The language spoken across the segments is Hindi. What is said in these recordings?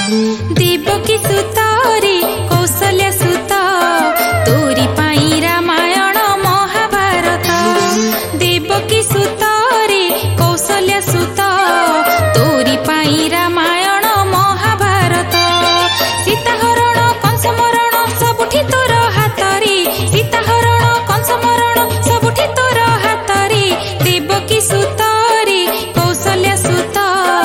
देवकी सुत रे कौशल्या सुत तोरी पाई रामायण महाभारत। देवकी सुत रे कौशल्या सुत तोरी पाई रामायण महाभारत। सीताहरण कंस मरण सबुठी तोर हाथ रे, सीताहरण कंस मरण सबुठी तोर हाथ रे। देवकी सुत रे कौशल्या सुत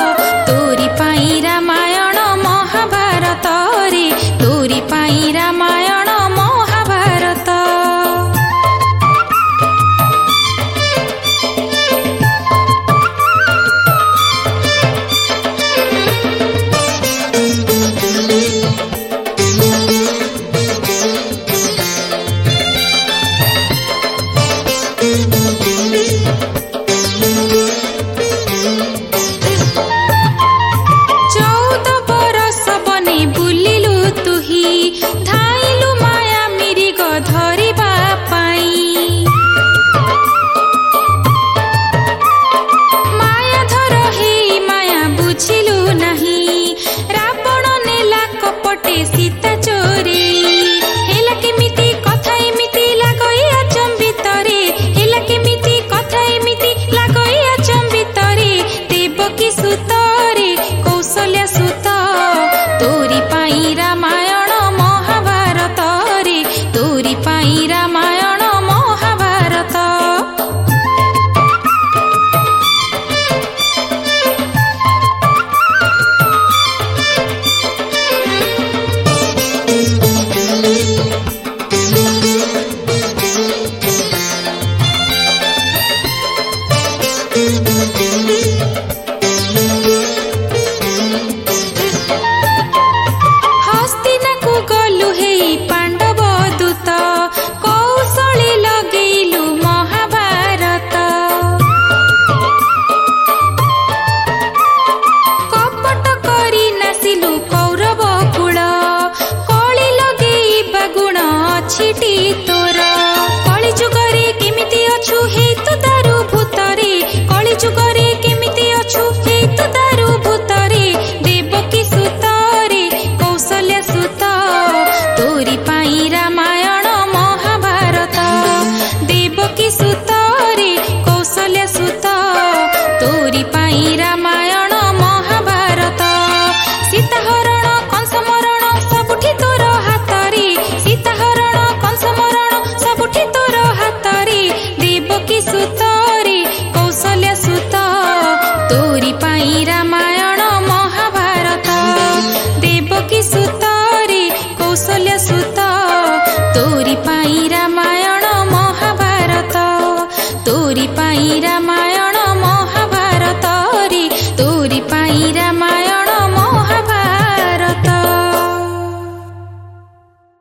तोरी पाई रामायण महाभारत रे, तोरी पाई रामायण महाभारत। तोरी पाई रामायण